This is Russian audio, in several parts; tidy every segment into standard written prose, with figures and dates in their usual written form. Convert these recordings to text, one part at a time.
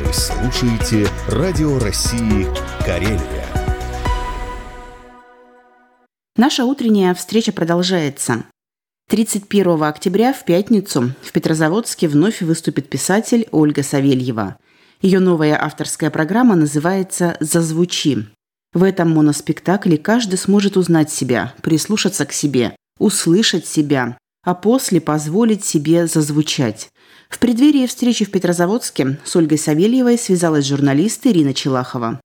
Вы слушаете Радио России Карелия. Наша утренняя встреча продолжается. 31 октября в пятницу в Петрозаводске вновь выступит писатель Ольга Савельева. Ее новая авторская программа называется «Зазвучи». В этом моноспектакле каждый сможет узнать себя, прислушаться к себе, услышать себя, а после позволить себе зазвучать. В преддверии встречи в Петрозаводске с Ольгой Савельевой связалась журналист Ирина Челахова.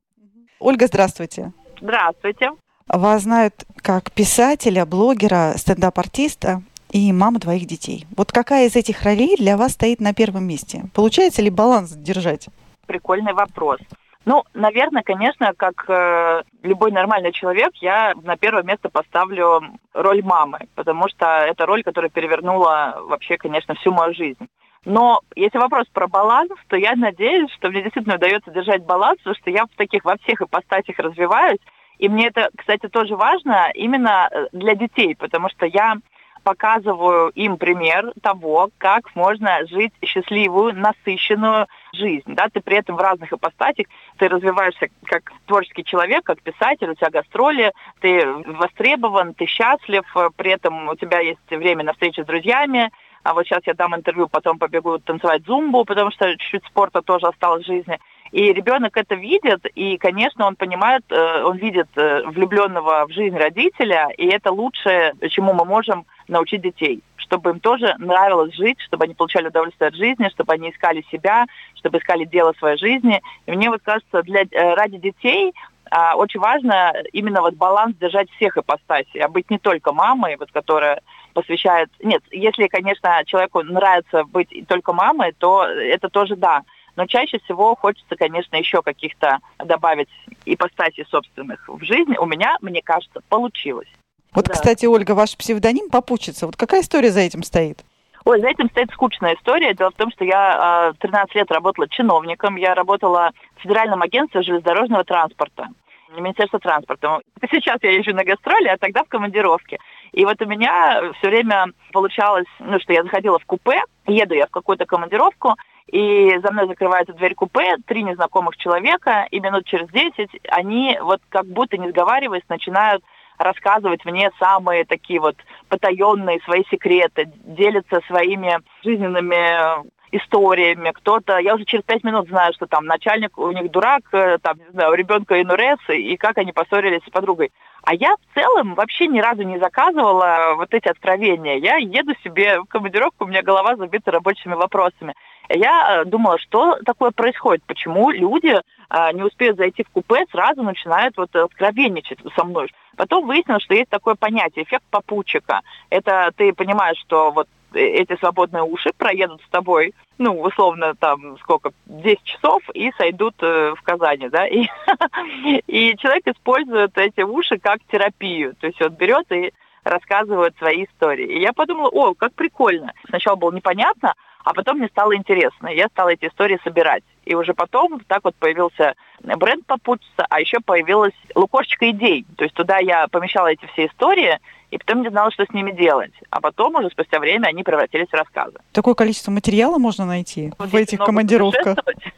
Ольга, здравствуйте. Здравствуйте. Вас знают как писателя, блогера, стендап-артиста и маму двоих детей. Вот какая из этих ролей для вас стоит на первом месте? Получается ли баланс держать? Прикольный вопрос. Наверное, конечно, как любой нормальный человек, я на первое место поставлю роль мамы, потому что это роль, которая перевернула вообще, конечно, всю мою жизнь. Но если вопрос про баланс, то я надеюсь, что мне действительно удается держать баланс, потому что я во всех ипостасях развиваюсь. И мне это, кстати, тоже важно именно для детей, потому что я показываю им пример того, как можно жить счастливую, насыщенную жизнь. Да? Ты при этом в разных ипостасях, ты развиваешься как творческий человек, как писатель, у тебя гастроли, ты востребован, ты счастлив, при этом у тебя есть время на встречи с друзьями. А вот сейчас я дам интервью, потом побегу танцевать зумбу, потому что чуть-чуть спорта тоже осталось в жизни. И ребенок это видит, и, конечно, он понимает, он видит влюбленного в жизнь родителя, и это лучшее, чему мы можем научить детей, чтобы им тоже нравилось жить, чтобы они получали удовольствие от жизни, чтобы они искали себя, чтобы искали дело своей жизни. И мне кажется, ради детей очень важно именно баланс держать всех ипостасей, а быть не только мамой, которая посвящает... Нет, если, конечно, человеку нравится быть только мамой, то это тоже да. Но чаще всего хочется, конечно, еще каких-то добавить ипостасей собственных в жизнь. У меня, мне кажется, получилось. Да. Кстати, Ольга, ваш псевдоним «Попутчица». Какая история за этим стоит? За этим стоит скучная история. Дело в том, что я 13 лет работала чиновником. Я работала в Федеральном агентстве железнодорожного транспорта. Министерство транспорта. Сейчас я езжу на гастроли, а тогда в командировке. И у меня все время получалось, что я заходила в купе, еду я в какую-то командировку, и за мной закрывается дверь купе, 3 незнакомых человека, и минут через 10 они как будто не сговариваясь начинают рассказывать мне самые такие потаенные свои секреты, делятся своими жизненными историями. Кто-то, я уже через 5 минут знаю, что там начальник у них дурак, у ребенка инурез, и как они поссорились с подругой. А я в целом вообще ни разу не заказывала эти откровения. Я еду себе в командировку, у меня голова забита рабочими вопросами. Я думала, что такое происходит, почему люди не успеют зайти в купе, сразу начинают откровенничать со мной. Потом выяснилось, что есть такое понятие, эффект попутчика. Это ты понимаешь, что эти свободные уши проедут с тобой, условно, 10 часов и сойдут в Казани, да, и человек использует эти уши как терапию, то есть он берет и рассказывает свои истории. И я подумала, как прикольно. Сначала было непонятно, а потом мне стало интересно, я стала эти истории собирать. И уже потом появился бренд «Попутчица», а еще появилась лукошечка идей. То есть туда я помещала эти все истории, и потом не знала, что с ними делать. А потом уже спустя время они превратились в рассказы. Такое количество материала можно найти в этих командировках.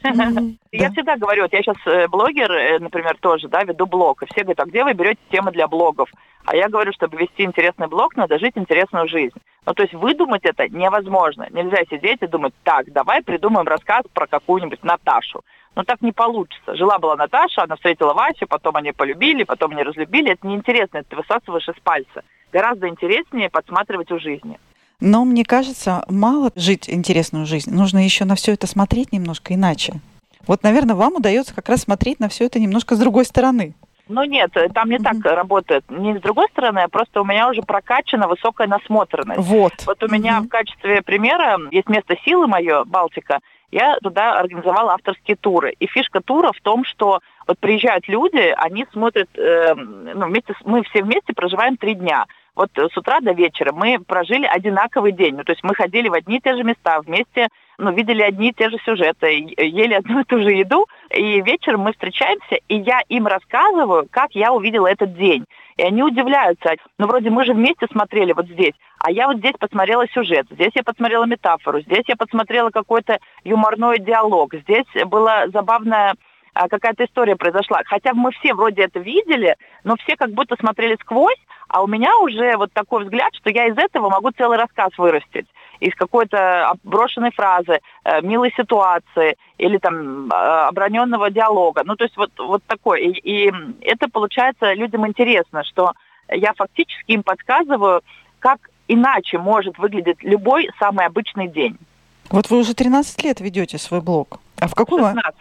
Я всегда говорю, я сейчас блогер, например, тоже, веду блог. И все говорят, а где вы берете темы для блогов? А я говорю, чтобы вести интересный блог, надо жить интересную жизнь. То есть выдумать это невозможно. Нельзя сидеть и думать, давай придумаем рассказ про какую-нибудь Наташу. Так не получится. Жила-была Наташа, она встретила Васю, потом они полюбили, потом они разлюбили. Это неинтересно, это ты высасываешь из пальца. Гораздо интереснее подсматривать у жизни. Но мне кажется, мало жить интересную жизнь. Нужно еще на все это смотреть немножко иначе. Наверное, вам удается как раз смотреть на все это немножко с другой стороны. Нет, там не так работает. Не с другой стороны, а просто у меня уже прокачана высокая насмотренность. У меня в качестве примера есть место силы мое, Балтика. Я туда организовала авторские туры. И фишка тура в том, что приезжают люди, они смотрят, мы все вместе проживаем 3 дня. вот с утра до вечера мы прожили одинаковый день. Ну, то есть мы ходили в одни и те же места вместе, видели одни и те же сюжеты, ели одну и ту же еду. И вечером мы встречаемся, и я им рассказываю, как я увидела этот день. И они удивляются. Вроде мы же вместе смотрели вот здесь, а я вот здесь посмотрела сюжет, здесь я посмотрела метафору, здесь я посмотрела какой-то юморной диалог, здесь была забавная какая-то история произошла. Хотя мы все вроде это видели, но все как будто смотрели сквозь, а у меня уже вот такой взгляд, что я из этого могу целый рассказ вырастить. Из какой-то брошенной фразы, милой ситуации или там оброненного диалога. То есть вот такое. И это, получается, людям интересно, что я фактически им подсказываю, как иначе может выглядеть любой самый обычный день. Вот вы уже 13 лет ведете свой блог. А в какой 16.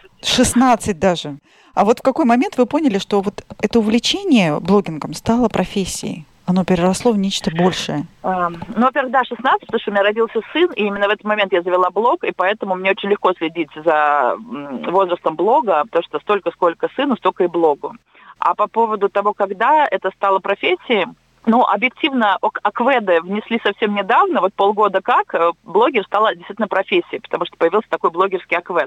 16 даже. А вот в какой момент вы поняли, что вот это увлечение блогингом стало профессией? Оно переросло в нечто большее? Во-первых, да, 16, потому что у меня родился сын, и именно в этот момент я завела блог, и поэтому мне очень легко следить за возрастом блога, потому что столько, сколько сыну, столько и блогу. А по поводу того, когда это стало профессией, объективно, акведы внесли совсем недавно, вот полгода как, блогер стала действительно профессией, потому что появился такой блогерский аквед.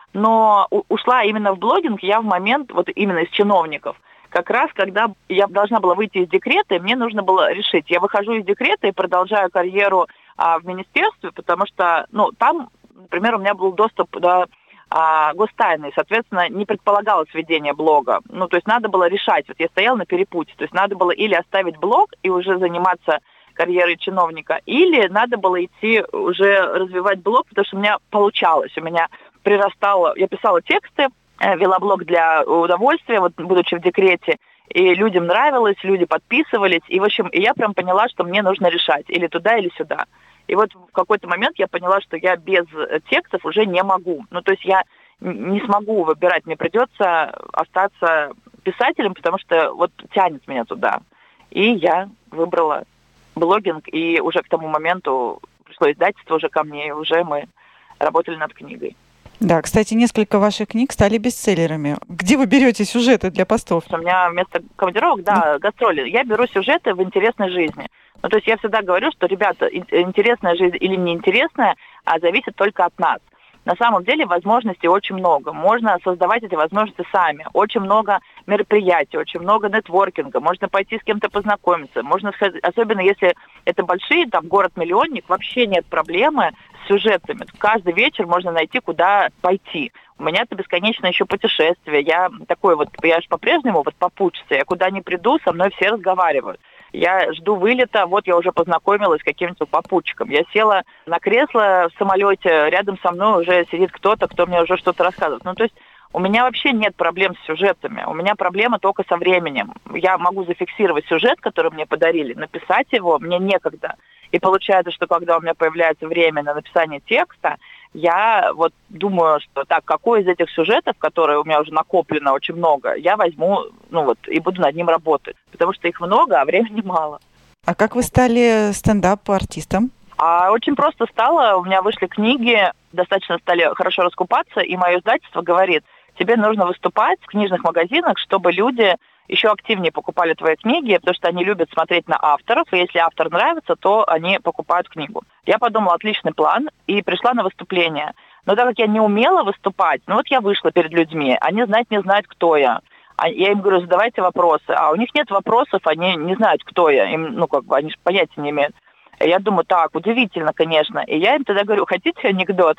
Но ушла именно в блогинг я в момент, вот именно из чиновников, как раз когда я должна была выйти из декрета, и мне нужно было решить, я выхожу из декрета и продолжаю карьеру в министерстве, потому что, там, например, у меня был доступ до гостайны, соответственно, не предполагалось ведение блога. То есть надо было решать, вот я стояла на перепутье, то есть надо было или оставить блог и уже заниматься карьерой чиновника, или надо было идти уже развивать блог, потому что у меня получалось, у меня прирастало, я писала тексты, вела блог для удовольствия, вот будучи в декрете, и людям нравилось, люди подписывались, и, в общем, я прям поняла, что мне нужно решать, или туда, или сюда. И вот в какой-то момент я поняла, что я без текстов уже не могу. То есть я не смогу выбирать, мне придется остаться писателем, потому что вот тянет меня туда. И я выбрала блогинг, и уже к тому моменту пришло издательство уже ко мне, и уже мы работали над книгой. Да, кстати, несколько ваших книг стали бестселлерами. Где вы берете сюжеты для постов? У меня вместо командировок, гастроли. Я беру сюжеты в интересной жизни. То есть я всегда говорю, что, ребята, интересная жизнь или неинтересная, зависит только от нас. На самом деле возможностей очень много. Можно создавать эти возможности сами. Очень много мероприятий, очень много нетворкинга. Можно пойти с кем-то познакомиться. Можно сходить, особенно если это большие, там, город-миллионник, вообще нет проблемы с сюжетами. Каждый вечер можно найти, куда пойти. У меня это бесконечное еще путешествие. Я такой я же по-прежнему попутчица. Я куда ни приду, со мной все разговаривают. Я жду вылета, я уже познакомилась с каким-то попутчиком. Я села на кресло в самолете, рядом со мной уже сидит кто-то, кто мне уже что-то рассказывает. То есть у меня вообще нет проблем с сюжетами. У меня проблема только со временем. Я могу зафиксировать сюжет, который мне подарили, написать его, мне некогда. И получается, что когда у меня появляется время на написание текста, я думаю, что какой из этих сюжетов, которые у меня уже накоплено очень много, я возьму, и буду над ним работать. Потому что их много, а времени мало. А как вы стали стендап-артистом? Очень просто стало. У меня вышли книги, достаточно стали хорошо раскупаться, и мое издательство говорит, тебе нужно выступать в книжных магазинах, чтобы люди еще активнее покупали твои книги, потому что они любят смотреть на авторов, и если автор нравится, то они покупают книгу. Я подумала, отличный план, и пришла на выступление. Но так как я не умела выступать, я вышла перед людьми, они не знают, кто я. Я им говорю, задавайте вопросы, а у них нет вопросов, они не знают, кто я, им, они же понятия не имеют. Я думаю, удивительно, конечно. И я им тогда говорю, хотите анекдот?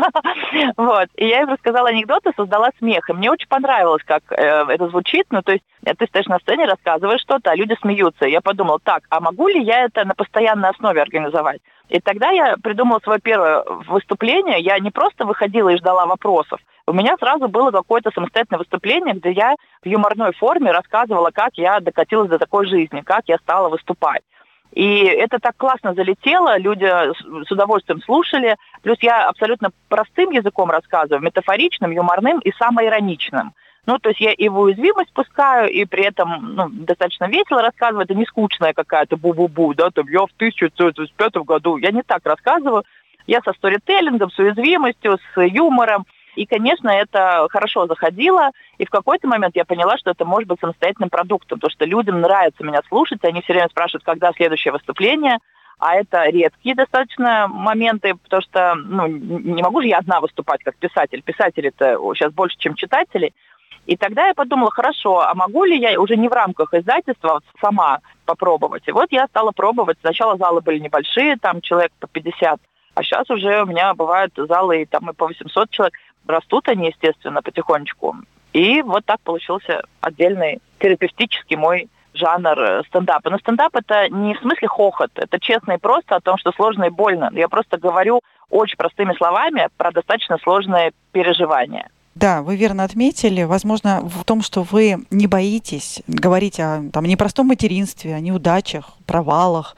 И я им рассказала анекдот и создала смех. И мне очень понравилось, как это звучит. То есть ты стоишь на сцене, рассказываешь что-то, а люди смеются. И я подумала, а могу ли я это на постоянной основе организовать? И тогда я придумала свое первое выступление. Я не просто выходила и ждала вопросов. У меня сразу было какое-то самостоятельное выступление, где я в юморной форме рассказывала, как я докатилась до такой жизни, как я стала выступать. И это так классно залетело, люди с удовольствием слушали. Плюс я абсолютно простым языком рассказываю, метафоричным, юморным и самоироничным. То есть я и в уязвимость пускаю, и при этом достаточно весело рассказываю. Это не скучная какая-то бу-бу-бу, я в 1995 году. Я не так рассказываю. Я со сторителлингом, с уязвимостью, с юмором. И, конечно, это хорошо заходило, и в какой-то момент я поняла, что это может быть самостоятельным продуктом, потому что людям нравится меня слушать, они все время спрашивают, когда следующее выступление, а это редкие достаточно моменты, потому что не могу же я одна выступать как писатель. Писатели-то сейчас больше, чем читатели. И тогда я подумала, хорошо, а могу ли я уже не в рамках издательства сама попробовать? И вот я стала пробовать. Сначала залы были небольшие, там человек по 50, а сейчас уже у меня бывают залы и по 800 человек. Растут они, естественно, потихонечку. И вот так получился отдельный терапевтический мой жанр стендапа. Но стендап — это не в смысле хохот, это честно и просто о том, что сложно и больно. Я просто говорю очень простыми словами про достаточно сложные переживания. Да, вы верно отметили. Возможно, в том, что вы не боитесь говорить о непростом материнстве, о неудачах, провалах.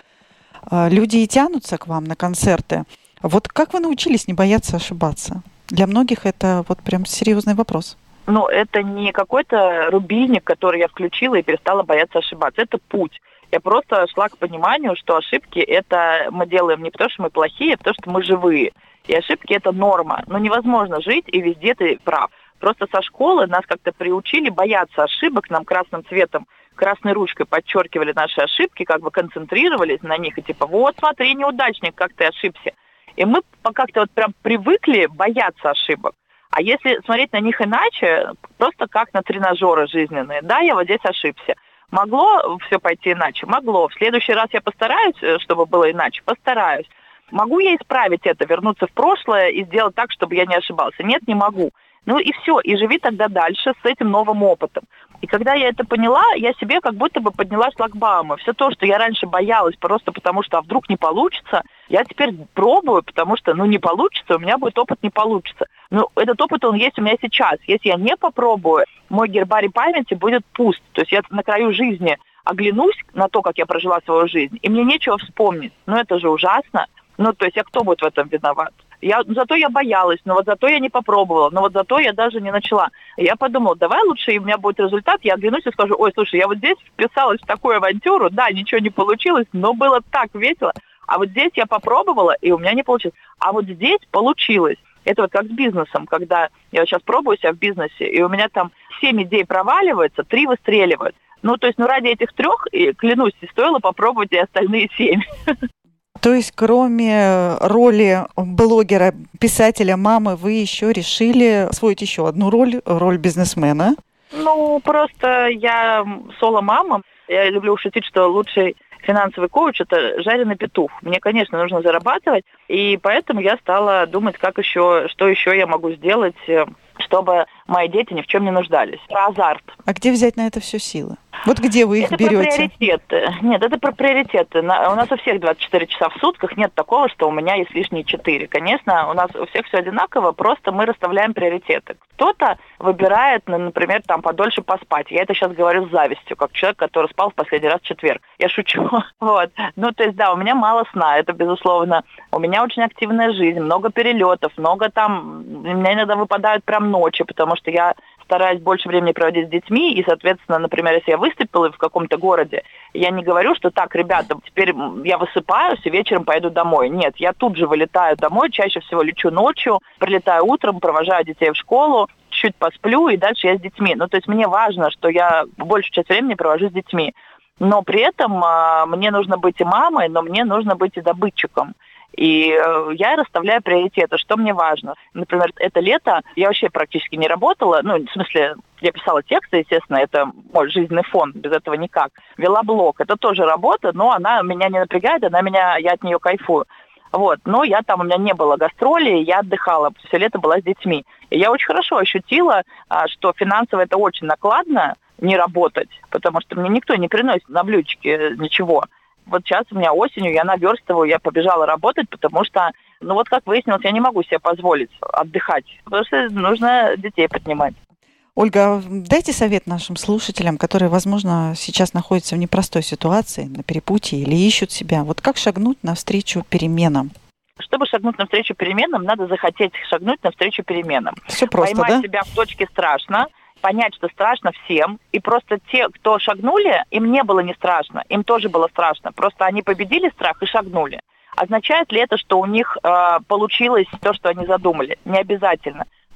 Люди и тянутся к вам на концерты. Вот как вы научились не бояться ошибаться? Для многих это вот прям серьезный вопрос. Это не какой-то рубильник, который я включила и перестала бояться ошибаться. Это путь. Я просто шла к пониманию, что ошибки это мы делаем не потому, что мы плохие, а потому, что мы живые. И ошибки это норма. Невозможно жить, и везде ты прав. Просто со школы нас как-то приучили бояться ошибок, нам красным цветом, красной ручкой подчеркивали наши ошибки, как бы концентрировались на них, и вот смотри, неудачник, как ты ошибся. И мы как-то вот прям привыкли бояться ошибок. А если смотреть на них иначе, просто как на тренажеры жизненные, да, я вот здесь ошибся. Могло все пойти иначе? Могло. В следующий раз я постараюсь, чтобы было иначе? Постараюсь. Могу я исправить это, вернуться в прошлое и сделать так, чтобы я не ошибался? Нет, не могу. И все, и живи тогда дальше с этим новым опытом. И когда я это поняла, я себе как будто бы подняла шлагбаумы. Все то, что я раньше боялась просто потому, что вдруг не получится, я теперь пробую, потому что, не получится, у меня будет опыт, не получится. Этот опыт, он есть у меня сейчас. Если я не попробую, мой гербарий памяти будет пуст. То есть я на краю жизни оглянусь на то, как я прожила свою жизнь, и мне нечего вспомнить. Это же ужасно. То есть, а кто будет в этом виноват? Зато я боялась, зато я не попробовала, зато я даже не начала. И я подумала, давай лучше, и у меня будет результат, я оглянусь и скажу, ой, слушай, я вот здесь вписалась в такую авантюру, да, ничего не получилось, но было так весело. А вот здесь я попробовала, и у меня не получилось. А вот здесь получилось. Это вот как с бизнесом, когда я сейчас пробую себя в бизнесе, и у меня там 7 идей проваливается, 3 выстреливают. Ради этих 3, клянусь, стоило попробовать и остальные 7. То есть, кроме роли блогера, писателя, мамы, вы еще решили освоить еще одну роль бизнесмена? Просто я соло-мама. Я люблю шутить, что лучший финансовый коуч – это жареный петух. Мне, конечно, нужно зарабатывать, и поэтому я стала думать, что еще я могу сделать, чтобы мои дети ни в чем не нуждались. Про азарт. А где взять на это все силы? Вот где вы их берете? Это про приоритеты. Нет, это про приоритеты. У нас у всех 24 часа в сутках. Нет такого, что у меня есть лишние 4. Конечно, у нас у всех все одинаково, просто мы расставляем приоритеты. Кто-то выбирает, например, подольше поспать. Я это сейчас говорю с завистью, как человек, который спал в последний раз в четверг. Я шучу. Вот. У меня мало сна, это безусловно. У меня очень активная жизнь, много перелетов, у меня иногда выпадают прям ночи, потому что я стараюсь больше времени проводить с детьми, и, соответственно, например, если я выступила в каком-то городе, я не говорю, что так, ребята, теперь я высыпаюсь и вечером пойду домой. Нет, я тут же вылетаю домой, чаще всего лечу ночью, прилетаю утром, провожаю детей в школу, чуть посплю, и дальше я с детьми. То есть мне важно, что я большую часть времени провожу с детьми. Но при этом мне нужно быть и мамой, но мне нужно быть и добытчиком. И я расставляю приоритеты, что мне важно. Например, это лето я вообще практически не работала. В смысле, я писала тексты, естественно, это мой жизненный фон, без этого никак. Вела блог, это тоже работа, но она меня не напрягает, я от нее кайфую. Вот, но у меня не было гастролей, я отдыхала, все лето была с детьми. И я очень хорошо ощутила, что финансово это очень накладно не работать, потому что мне никто не приносит на блюдечке ничего. Вот сейчас у меня осенью, я наверстываю, я побежала работать, потому что, как выяснилось, я не могу себе позволить отдыхать, потому что нужно детей поднимать. Ольга, дайте совет нашим слушателям, которые, возможно, сейчас находятся в непростой ситуации, на перепутье или ищут себя. Вот как шагнуть навстречу переменам? Чтобы шагнуть навстречу переменам, надо захотеть шагнуть навстречу переменам. Все просто, поймать себя в точке страшно, понять, что страшно всем, и просто те, кто шагнули, им не было не страшно, им тоже было страшно, просто они победили страх и шагнули. Означает ли это, что у них получилось то, что они задумали? Не обязательно.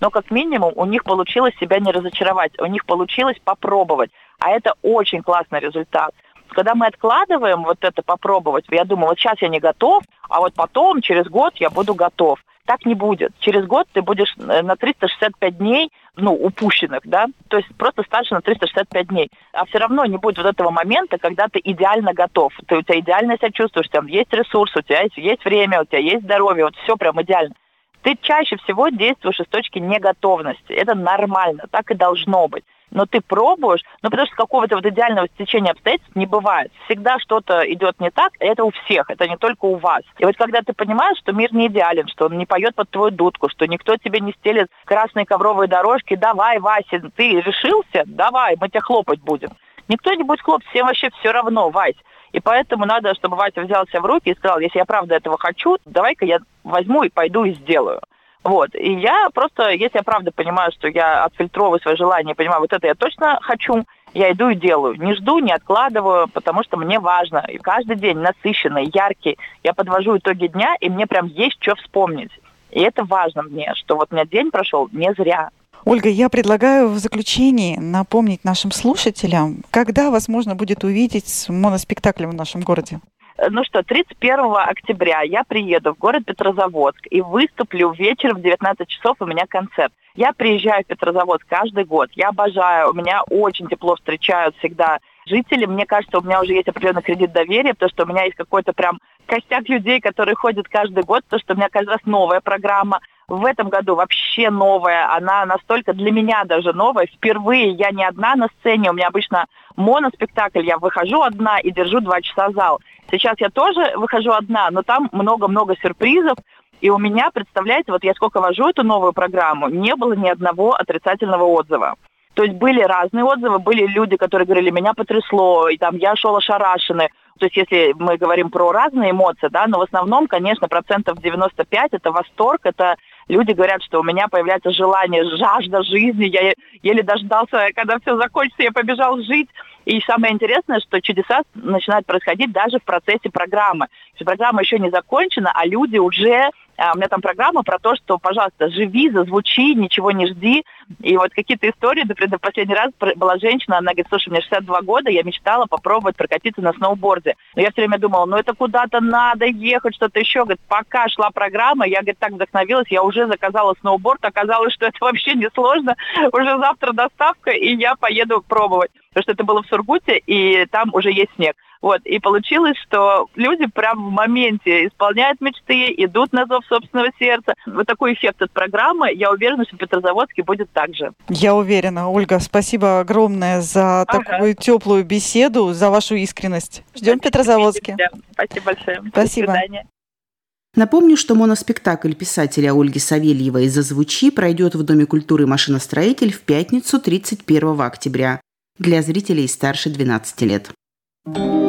но как минимум у них получилось себя не разочаровать, у них получилось попробовать. А это очень классный результат. Когда мы откладываем вот это попробовать, я думаю, вот сейчас я не готов, а вот потом, через год, я буду готов. Так не будет. Через год ты будешь на 365 дней, упущенных, да, то есть просто старше на 365 дней. А все равно не будет вот этого момента, когда ты идеально готов. У тебя идеально себя чувствуешь, там есть ресурс, у тебя есть время, у тебя есть здоровье, вот все прям идеально. Ты чаще всего действуешь из точки неготовности. Это нормально, так и должно быть. Но ты пробуешь, потому что какого-то вот идеального стечения обстоятельств не бывает. Всегда что-то идет не так, и это у всех, это не только у вас. И вот когда ты понимаешь, что мир не идеален, что он не поет под твою дудку, что никто тебе не стелит красные ковровые дорожки, давай, Вася, ты решился, давай, мы тебя хлопать будем. Никто не будет хлопать, всем вообще все равно, Вась. И поэтому надо, чтобы Вася взял себя в руки и сказал, если я правда этого хочу, давай-ка я возьму и пойду и сделаю. Вот. И я просто, если я правда понимаю, что я отфильтровываю свои желания, понимаю, вот это я точно хочу, я иду и делаю. Не жду, не откладываю, потому что мне важно. И каждый день насыщенный, яркий. Я подвожу итоги дня, и мне прям есть что вспомнить. И это важно мне, что вот у меня день прошел не зря. Ольга, я предлагаю в заключении напомнить нашим слушателям, когда вас можно будет увидеть с моноспектаклем в нашем городе. 31 октября я приеду в город Петрозаводск и выступлю вечером в 19 часов, у меня концерт. Я приезжаю в Петрозаводск каждый год, я обожаю, у меня очень тепло встречают всегда жители. Мне кажется, у меня уже есть определенный кредит доверия, потому что у меня есть какой-то прям костяк людей, которые ходят каждый год, потому что у меня каждый раз новая программа. В этом году вообще новая, она настолько для меня даже новая. Впервые я не одна на сцене, у меня обычно моноспектакль, я выхожу одна и держу 2 часа зал. Сейчас я тоже выхожу одна, но там много-много сюрпризов. И у меня, представляете, вот я сколько вожу эту новую программу, не было ни одного отрицательного отзыва. То есть были разные отзывы, были люди, которые говорили, меня потрясло, и там я шел ошарашенный. То есть если мы говорим про разные эмоции, да, но в основном, конечно, 95% это восторг, это люди говорят, что у меня появляется желание, жажда жизни, я еле дождался, когда все закончится, я побежал жить. И самое интересное, что чудеса начинают происходить даже в процессе программы. Программа еще не закончена, а люди уже... У меня там программа про то, что, пожалуйста, живи, зазвучи, ничего не жди. И вот какие-то истории, например, в последний раз была женщина, она говорит, слушай, мне 62 года, я мечтала попробовать прокатиться на сноуборде. Но я все время думала, это куда-то надо ехать, что-то еще. Говорит, пока шла программа, я, говорит, так вдохновилась, я уже заказала сноуборд, оказалось, что это вообще не сложно. Уже завтра доставка, и я поеду пробовать. Потому что это было в Сургуте, и там уже есть снег. Вот, и получилось, что люди прям в моменте исполняют мечты, идут на зов собственного сердца. Вот такой эффект от программы, я уверена, что в Петрозаводске будет так же. Я уверена. Ольга, спасибо огромное за такую теплую беседу, за вашу искренность. Ждем в Петрозаводске. Спасибо большое. Спасибо. До свидания. Напомню, что моноспектакль писателя Ольги Савельевой «Зазвучи» пройдет в Доме культуры «Машиностроитель» в пятницу 31 октября для зрителей старше 12 лет.